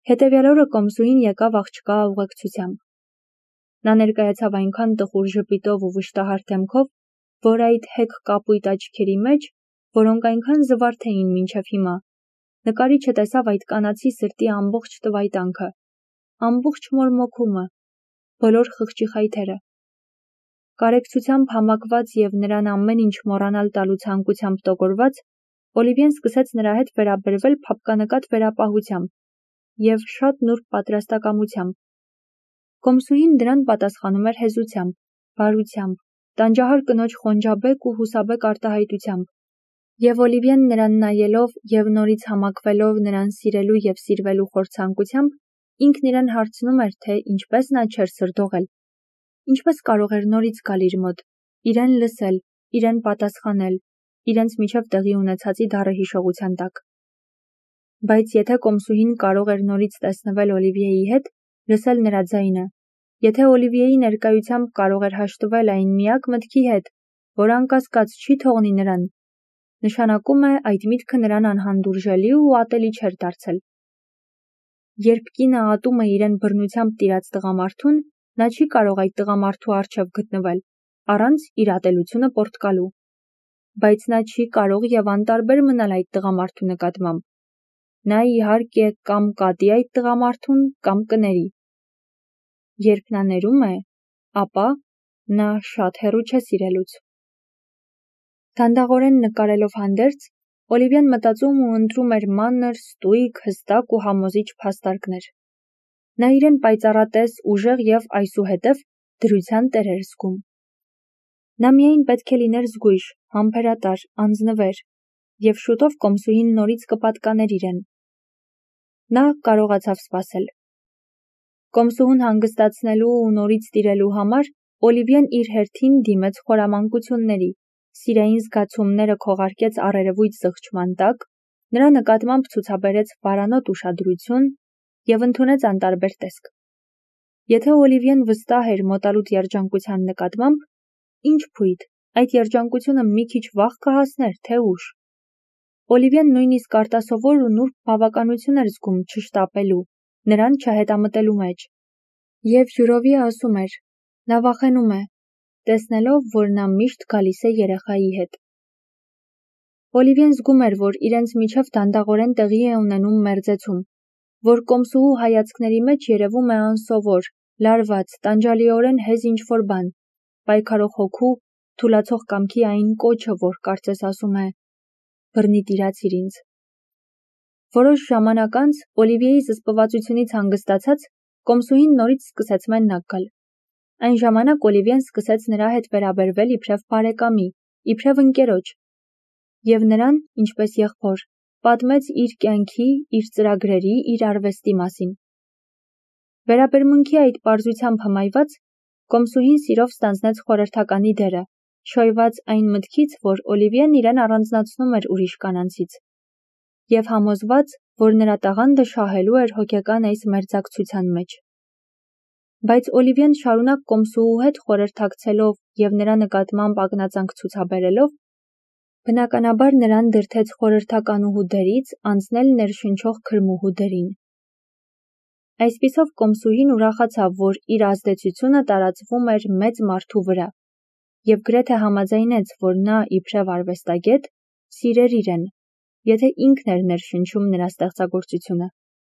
Հետևյալ օրը կոմսուհին եկավ աղջկա ուղեկցությամբ: Նա ներկայացավ այնքան տխուր ժպիտով ու վշտահար դեմքով, որ այդ հեգ կապույտ աչքերի մեջ, որոնք այնքան զվարթ էին մինչև հիմա, նկարիչը տեսավ այդ կանացի սրտի ամբողջ տվայտանքը, ամբողջ մորմոքումը, բոլոր խղճի խայթերը: Կարեկցությամբ համակված և նրան ամեն ինչ մոռանալ տալու ցանկությամբ տոգորված, Օլիվիեն սկսեց նրա հետ վերաբերվել փափկանկատ վերապահությամբ և շատ նուրբ պատրաստակամությամբ: Կոմսուհին դրան պատասխանում էր հեզությամբ, բարությամբ, տանջահար կնոջ խոնջաբեկ ու հուսաբեկ արտահայտությամբ: Եվ Օլիվիեն նրան նայելով և նորից համակվելով նրան սիրելու և սիրվելու խոր ցանկությամբ, ինքն իրեն հարցնում էր, թե ինչպես նա չէր սրդողել, ինչպես կարող էր նորից գալ իր մոտ, իրեն լսել, իրեն պատասխանել, իրենց միջև տեղի ունեցածի դառը հիշողության տակ: Բայց եթե կոմսուհին կարող էր նորից տեսնվել Օլիվիեի հետ, լսել նրա ձայնը, եթե Օլիվիեի ներկայությամբ կարող էր հաշտվել այն միակ մտքի հետ, որ անկասկած չի թողնի նրան, նշանակում է այդ միտքը նրան անհանդուրժելի ու ատելի չէր դարձել: Երբ կինը ատում է իրեն բռնությամբ տիրած տղամարդուն, նա չի կարող այդ տղամարդու առջև գտնվել, առանց իր ատելությունը պոռթկալու: Բայց նա չի կարող և անտարբեր մնալ այդ տղամարդու նկատմամբ: Նա իհարկե կամ կատի այդ տղամարդուն, կամ կների: Երբ նա ներում է, ապա նա շատ հեռու չէ սիրելուց: Դանդաղորեն նկարելով հանդերձ, Օլիվիեն մտածում ու ընտրում էր մանր, ստույգ, հստակ ու համոզիչ փաստարկներ: Նա իրեն պայծառատես, ուժեղ և այսուհետև դրության տեր էր զգում: Նա միայն պետք է լիներ զգույշ, համբերատար, անձնվեր, և շուտով կոմսուհին նորից կպատկաներ իրեն: Նա կարողացավ սպասել: Կոմսուհուն հանգստացնելու ու նորից տիրելու համար Օլիվիեն իր հերթին դիմեց խորամանկությունների, սիրային զգացումները քողարկեց առերևույթ զղջման տակ, նրա նկատմամբ ցուցաբերեց վարանոտ ուշադրություն և ընդունեց անտարբեր տեսք: Եթե Օլիվիեն վստահ էր մոտալուտ երջանկության նկատմամբ, ինչ փույթ, այդ երջանկությունը մի քիչ վաղ կհասներ, թե ուշ: Օլիվիեն նույնիսկ արտասովոր ու նուրբ բավականություն էր զգում չշտապելու, նրան չհետամտելու մեջ: Եվ յուրովի ասում էր, նա վախենում է, տեսնելով, որ նա միշտ գալիս է երեխայի հետ: Օլիվիեն զգում էր, որ իրենց միջև դանդաղորեն տեղի է ունենում մերձեցում, որ կոմսուհու հայացքների մեջ երևում է անսովոր, լարված, տանջալիորեն հեզ ինչ-որ բան, պայքարող հոգու, թուլացող կամքի այն կոչը, որ կարծես ասում է. «Բռնի տիրացիր ինձ»: Որոշ ժամանակ անց, Օլիվիեի զսպվածությունից հանգստացած, կոմսուհին նորից սկսեց մենակ գալ: Այն ժամանակ Օլիվիեն սկսեց նրա հետ վերաբերվել իբրև բարեկամի, իբրև ընկերոջ: Եվ նրան, ինչպես եղբոր, պատմեց իր կյանքի, իր ծրագրերի, իր արվեստի մասին: Վերաբերմունքի այդ պարզությամբ հմայված, կոմսուհին սիրով ստանձնեց խորհրդականի դերը, շոյված այն մտքից, որ Օլիվիեն իրեն առանձնացնում էր ուրիշ կանանցից և համոզված, որ նրա տաղանդը շահելու էր հոգեկան այս մերձակցության մեջ: Բայց Օլիվիեն շարունակ կոմսուհու հետ խորհրդակցելով և նրա նկատմամբ ակնածանք ցուցաբերելով, բնականաբար նրան դրդեց խորհրդականուհու դերից անցնել ներշնչող քրմուհու դերին: Այսպիսով կոմսուհին ուրախացավ, որ իր ազդեցությունը տարածվում էր մեծ մարդու վրա և գրեթե համաձայնեց, որ նա, իբրև արվեստագետ, սիրեր իրեն, եթե ինքն էր ներշնչում նրա ստեղծագործությունը: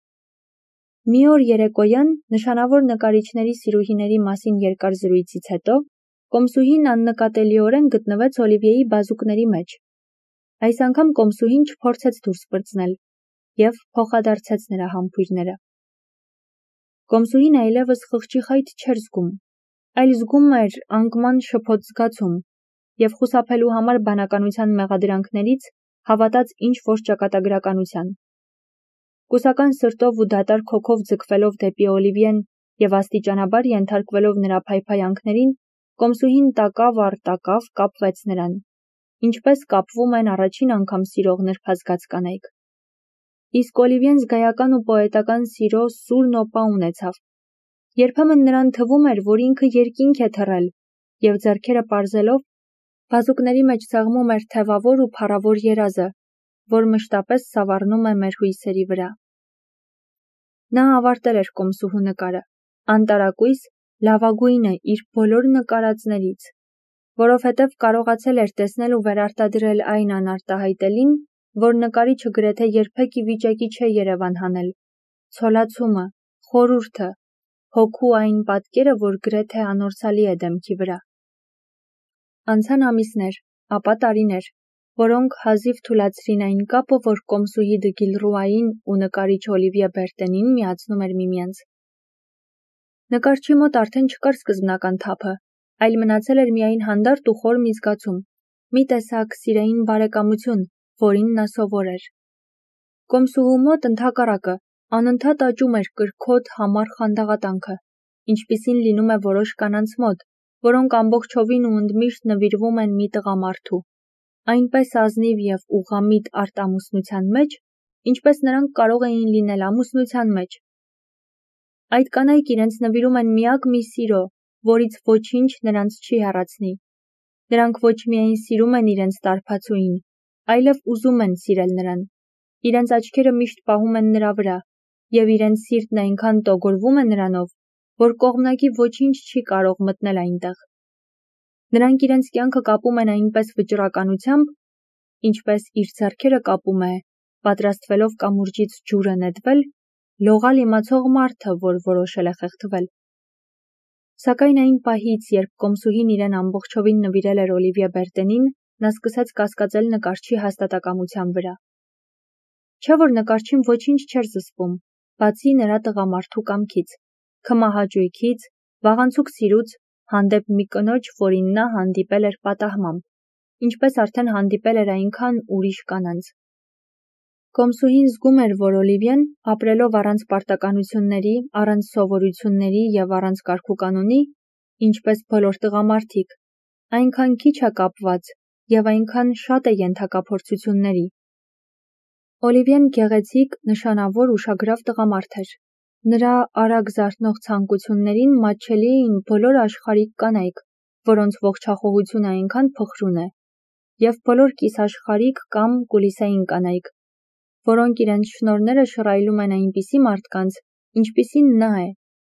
Մի օր երեկոյան, նշանավոր նկարիչների սիրուհիների մասին երկար զրույցից հետո, կոմսուհին աննկատելիորեն գտնվեց Օլիվիեի բազուկների մեջ: Այս անգամ կոմսուհին չփորձեց դուրս պրծնել և փոխադարձեց նրա համբույրները: Կոմսուհին այլևս խղճի խայթ չէր զգում, այլ զգում էր անկման շփոթ զգացում և խուսափելու համար բանականության մեղադրանքներից, հավատաց ինչ-որ ճակատագրականության: Կուսական սրտով ու դատարկ հոգով ձգվելով դեպի Օլիվիեն և աստիճանաբար ենթարկվելով նրա փայփայանքներին, կոմսուհին տակավ առ տակավ կապվեց նրան, ինչպես կապվում են առաջին անգամ սիրող նրբազգաց կանայք: Իսկ Օլիվիեն զգայական ու պոետական սիրո սուր նոպա ունեցավ: Երբեմն նրան թվում էր, որ ինքը երկինք է թռել և ձեռքերը պարզելով, բազուկների մեջ սեղմում էր թևավոր ու փառավոր երազը, որ մշտապես սավառնում է մեր հույսերի վրա: Նա ավարտել էր կոմսուհու նկարը, անտարակույս, լավագույնը իր բոլոր նկարածներից, որովհետև կարողացել էր տեսնել ու վերարտադրել այն անարտահայտելին, որ նկարիչը գրեթե երբեք ի վիճակի չէ երևան հանել, ցոլացումը, խորհուրդը, հոգու այն պատկերը, որ գրեթե անորսալի է դեմքի վրա։ Անցան ամիսներ, ապա տարիներ, որոնք հազիվ թուլացրին այն կապը, որ կոմսուհի դը Գիլռուային ու նկարիչ Օլիվիե Բերտենին միացնում էր միմյանց։ Նկարչի մոտ արդեն չկար սկզբնական թափը, այլ մնացել էր միայն հանդարտ ու խոր մի զգացում, մի տեսակ սիրային բարեկամություն, որին նա սովոր էր։ Կոմսուհու մոտ ընդհակառակը, անընդհատ աճում էր կրքոտ համառ խանդաղատանքը, ինչպիսին լինում է որոշ կանանց մոտ, որոնք ամբողջովին ու ընդմիշտ նվիրվում են մի տղամարդու, այնպես ազնիվ և ուղղամիտ արտամուսնության մեջ, ինչպես նրանք կարող էին լինել ամուսնության մեջ։ Այդ կանայք իրենց նվիրում են միակ մի սիրո, որից ոչինչ նրանց չի հեռացնի։ Նրանք ոչ միայն սիրում են իրենց տարբացուին, այլև ուզում են սիրել նրան։ Իրենց աչքերը միշտ պահում են նրա վրա, և իրենց սիրտն այնքան տոգորվում է նրանով, որ կողմնակի ոչինչ չի կարող մտնել այնտեղ։ Նրանք իրենց կյանքը կապում են այնպես վճռականությամբ, ինչպես իր ձեռքերը կապում է, պատրաստվելով կամուրջից ջուրը նետվել, լողալ իմացող մարդը, որ որոշել է խեղդվել։ Սակայն այն պահից, երբ կոմսուհին իրեն ամբողջովին նվիրել էր Օլիվիե Բերտենին, նա սկսեց կասկածել նկարչի հաստատակամության վրա։ Չէ՞ որ նկարչին ոչինչ չէր զսպում, բացի նրա տղամարդու կամքից, քմահաճույքից, վաղանցուկ սիրուց, հանդեպ մի կնոջ, որին նա հանդիպել էր պատահմամբ, ինչպես արդեն հանդիպել էր այնքան ուրիշ կանանց։ Կոմսուհին զգում էր, որ Օլիվիեն, ապրելով առանց պարտականությունների, առանց սովորությունների և առանց կարգուկանոնի, ինչպես բոլոր տղամարդիկ, այնքան քիչ է կապված և այնքան շատ է ենթակա փորձությունների։ Օլիվիեն գեղեցիկ, նշանավոր, ուշագրավ տղամարդ էր։ Նրա արագ զարթնող ցանկություններին մատչելի էին բոլոր աշխարհիկ կանայք, որոնց ողջախոհությունը այնքան փխրուն է, և բոլոր կիսաշխարհիկ կամ կուլիսային կանայք, որոնք իրենց շնորհները շռայլում են այնպիսի մարդկանց, ինչպիսին նա է։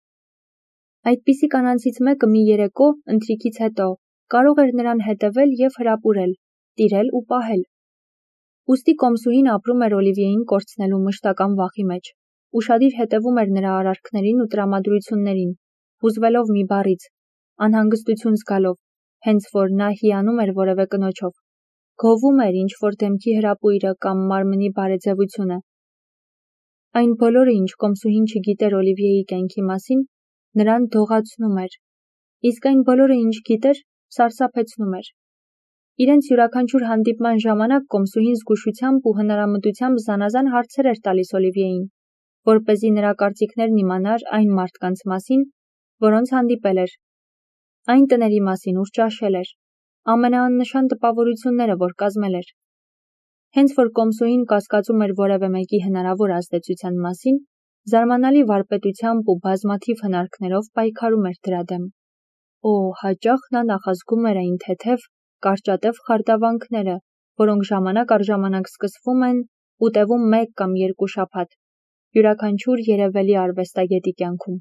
Այդպիսի կանանցից մեկը մի երեկո, ընթրիքից հետո, կարող էր նրան հետևել և հրապուրել, տիրել ու պահել։ Ուստի կոմսուհին ապրում էր Օլիվիեին կորցնելու մշտական վախի մեջ, ուշադիր հետևում էր նրա արարքներին ու տրամադրություններին, հուզվելով մի բառից, անհանգստություն զգալով, հենց որ նա հիանում էր որևէ կնոջով, գովում էր ինչ-որ դեմքի հրապույրը կամ մարմնի բարեձևությունը։ Այն բոլորը, ինչ կոմսուհին չգիտեր Օլիվիեի կյանքի մասին, նրան դողացնում էր, իսկ այն բոլորը, ինչ գիտեր, սարսափեցնում էր։ Իրենց յուրաքանչյուր հանդիպման ժամանակ կոմսուհին զգուշությամբ ու հնարամտությամբ զանազան հարցեր էր տալիս Օլիվիեին, որպեսզի նրա կարծիքներն իմանար այն մարդկանց մասին, որոնց հանդիպել էր, այն տների մասին, ուր ճաշել էր, ամենաաննշան տպավորությունները, որ կազմել էր։ Հենց որ կոմսուհին կասկածում էր որևէ մեկի հնարավոր ազդեցության մասին, զարմանալի վարպետությամբ ու բազմաթիվ հնարքներով պայքարում էր դրա դեմ։ Օ, հաճախ նա նախազգում էր այն թեթև, կարճատև խարդավանքները, որոնք ժամանակ առ ժամանակ սկսվում են ու տևում 1 կամ 2 շաբաթ, յուրաքանչյուր երևելի արվեստագետի կյանքում։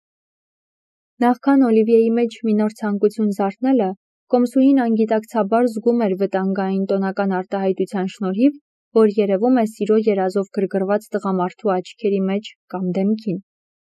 Նախքան Օլիվիեի մեջ մի նոր ցանկություն զարթնելը, կոմսուհին անգիտակցաբար զգում էր վտանգային տոնական արտահայտության շնորհիվ, որ երևում է սիրո երազով գրգռված տղամարդու աչքերի մեջ կամ դեմքին։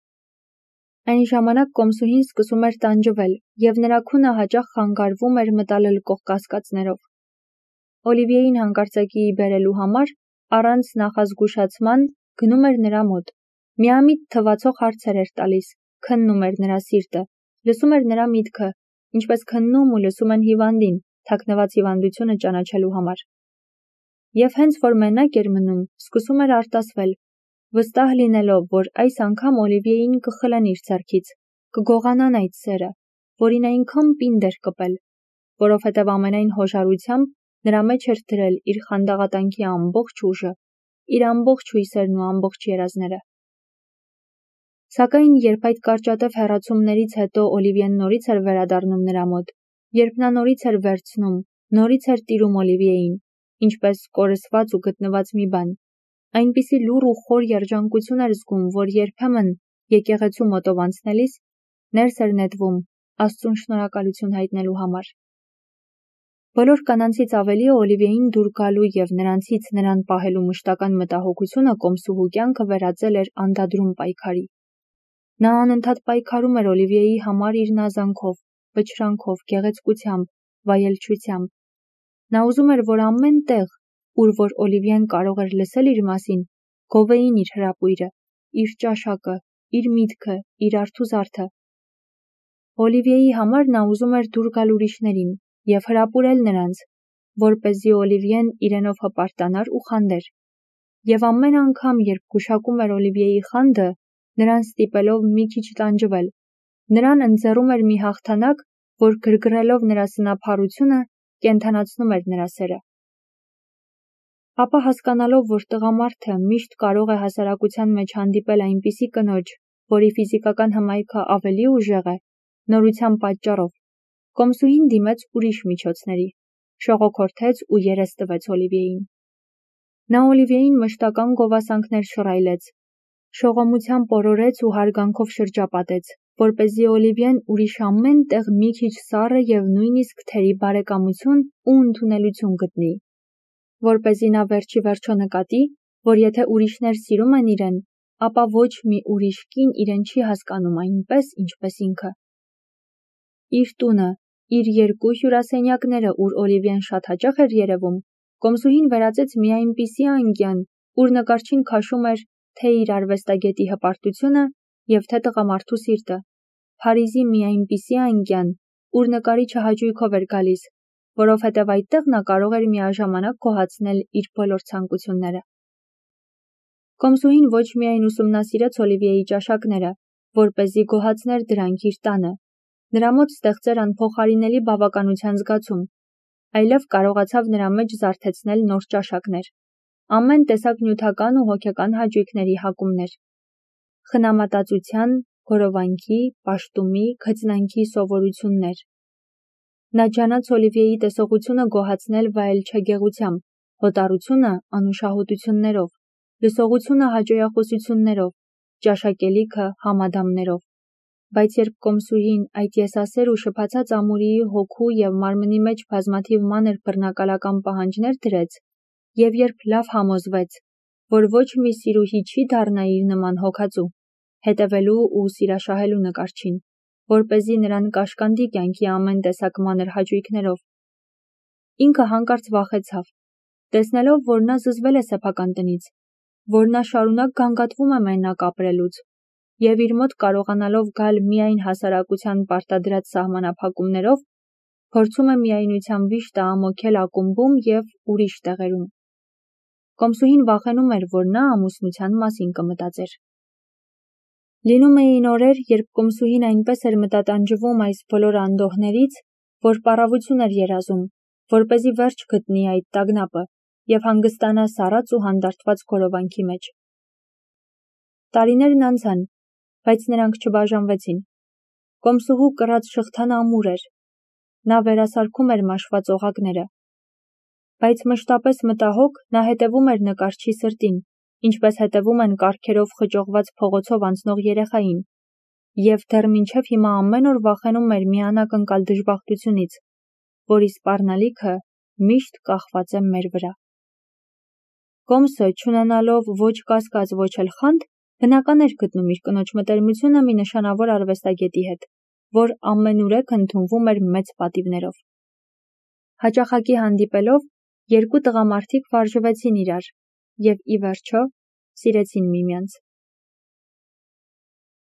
Այն ժամանակ կոմսուհին սկսում էր տանջվել, և նրա քունը հաճախ խանգարվում էր մտալլկող կասկածներով։ Օլիվիեին հանկարծակիի բերելու համար, առանց նախազգուշացման, գնում էր նրա մոտ, միամիտ թվացող հարցեր էր տալիս, քննում էր նրա սիրտը, լսում էր նրա միտքը, ինչպես քննում ու լսում են հիվանդին, թաքնված հիվանդությունը ճանաչելու համար։ Եվ հենց որ մենակ էր մնում, սկսում էր արտասվել, վստահ լինելով, որ այս անգամ Օլիվիեին կխլեն իր ձեռքից, կգողանան այդ սերը, որին այնքան պինդ էր կպել, որովհետև ամենայն հոժարությամբ նրա մեջ էր դրել իր խանդաղատանքի ամբողջ ուժը, իր ամբողջ հույսերն ու ամբողջ երազները։ Սակայն երբ այդ կարճատև հեռացումներից հետո Օլիվիեն նորից էր վերադառնում նրա մոտ, երբ նա նորից էր վերցնում, նորից էր տիրում Օլիվիեին, ինչպես կորսված ու գտնված մի բան, այնպիսի լուռ ու խոր երջանկություն էր զգում, որ երբեմն եկեղեցու մոտով անցնելիս ներս էր նետվում Աստծուն շնորհակալություն հայտնելու համար։ Բոլոր կանանցից ավելի Օլիվիեին դուր գալու եւ նրանցից նրան պահելու մշտական մտահոգությունը կոմսուհու կյանքը վերածել էր անդադրում պայքարի։ Նա անընդհատ պայքարում էր Օլիվիեի համար իր նազանքով, վճրանքով, գեղեցկությամբ, վայելչությամբ։ Նա ուզում էր, որ ամեն տեղ, ուր որ Օլիվիեն կարող էր լսել իր մասին, գովեին իր հրապույրը, իր ճաշակը, իր միտքը, իր արթուզարդը։ Օլիվիեի համար նա ուզում էր դուր գալ ուրիշներին եւ հրապուրել նրանց, որպեսզի Օլիվիեն իրենով հպարտանար ու խանդեր։ Եվ ամեն անգամ, երբ գուշակում էր Օլիվիեի խանդը, նրան ստիպելով մի քիչ տանջվել, նրան ընձեռում էր մի հաղթանակ, որ գրգռելով նրա սնափառությունը, կենդանացնում էր նրա սերը։ Ապա հասկանալով, որ տղամարդը միշտ կարող է հասարակության մեջ հանդիպել այնպիսի կնոջ, որի ֆիզիկական հմայքը ավելի ուժեղ է, նորության պատճառով, կոմսուհին դիմեց ուրիշ միջոցների, շողոքորթեց ու երես տվեց Օլիվիեին։ Նա Օլիվիեին մշտական գովասանքներ շռայլեց, շողոմությամբ օրորեց ու հարգանքով շրջապատեց, որպեսզի Օլիվիեն ուրիշ ամեն տեղ մի քիչ սառը եւ նույնիսկ թերի բարեկամություն ու ընդունելություն գտնի, որպեսզի նա վերջի վերջո նկատի, որ եթե ուրիշներ սիրում են իրեն, ապա ոչ մի ուրիշ կին իրեն չի հասկանում այնպես, ինչպես ինքը։ Իր տունը, իր երկու հյուրասենյակները, ուր Օլիվիեն շատ հաճախ էր երևում, կոմսուհին վերածեց մի այնպիսի անկյան, ուր նկարչին քաշում էր թե իր արվեստագետի հպարտությունը եւ թե տղամարդու սիրտը, Փարիզի մի այնպիսի անկյան, ուր նկարիչը հաճույքով էր գալիս, որովհետև այդտեղ նա կարող էր միաժամանակ գոհացնել իր բոլոր ցանկությունները։ Կոմսուհին ոչ միայն ուսումնասիրեց Օլիվիեի ճաշակները, որպեսզի գոհացներ դրանք իր տանը, նրա մոտ ստեղծեր անփոխարինելի բավականության զգացում, այլև կարողացավ նրա մեջ զարթեցնել նոր ճաշակներ, ամեն տեսակ նյութական ու հոգեկան հաճույքների հակումներ, խնամատածության, գորովանքի, պաշտումի, քծնանքի սովորություններ։ Նա ջանաց Օլիվիեի տեսողությունը գոհացնել վայելչագեղությամբ, հոտառությունը անուշահոտություններով, լսողությունը հաճոյախոսություններով, ճաշակելիքը համադամներով։ Բայց երբ կոմսուհին այդ եսասեր ու շփացած ամուրիի հոգու եւ մարմնի մեջ բազմաթիվ մանր բռնակալական պահանջներ դրեց, եւ երբ լավ համոզվեց, որ ոչ մի սիրուհի չի դառնա իր նման հոգածու, հետևելու ու սիրաշահելու նկարչին, որպեսզի նրան կաշկանդի կյանքի ամեն տեսակ մանր հաճույքներով, ինքը հանկարծ վախեցավ, տեսնելով, որ նա զզվել է սեփական տնից, որ նա շարունակ գանգատվում է մենակ ապրելուց, եւ իր մոտ կարողանալով գալ միայն հասարակության պարտադրած սահմանափակումներով, փորձում է միայնության վիշտը ամոքել ակումբում եւ ուրիշ տեղերում։ Կոմսուհին վախենում էր, որ նա ամուսնության մասին կմտածեր։ Լինում էին օրեր, երբ կոմսուհին այնպես էր մտատանջվում այս բոլոր անդոհներից, որ պառավություն էր երազում, որպեսզի վերջ գտնի այդ տագնապը եւ հանգստանա սառած ու հանդարտված գորովանքի մեջ։ Տարիներն անցան, բայց նրանք չբաժանվեցին։ Կոմսուհու կռած շղթան ամուր էր։ Նա վերասարքում էր մաշված օղակները։ Բայց մշտապես մտահոգ նա հետևում էր նկարչի սրտին, ինչպես հետևում են կառքերով խճողված փողոցով անցնող երեխային, եւ դեռ մինչև հիմա ամեն օր վախենում էր մի անակնկալ դժբախտությունից, որի սպառնալիքը միշտ կախված է մեր վրա։ Կոմսը, չունենալով ոչ կասկած, ոչ էլ խանդ, բնական էր գտնում իր կնոջ մտերմությունը մի նշանավոր արվեստագետի հետ, որ ամենուրեք ընդունվում էր մեծ պատիվներով։ Հաճախակի հանդիպելով, երկու տղամարդիկ վարժվեցին իրար եւ ի վերջո սիրեցին միմյանց։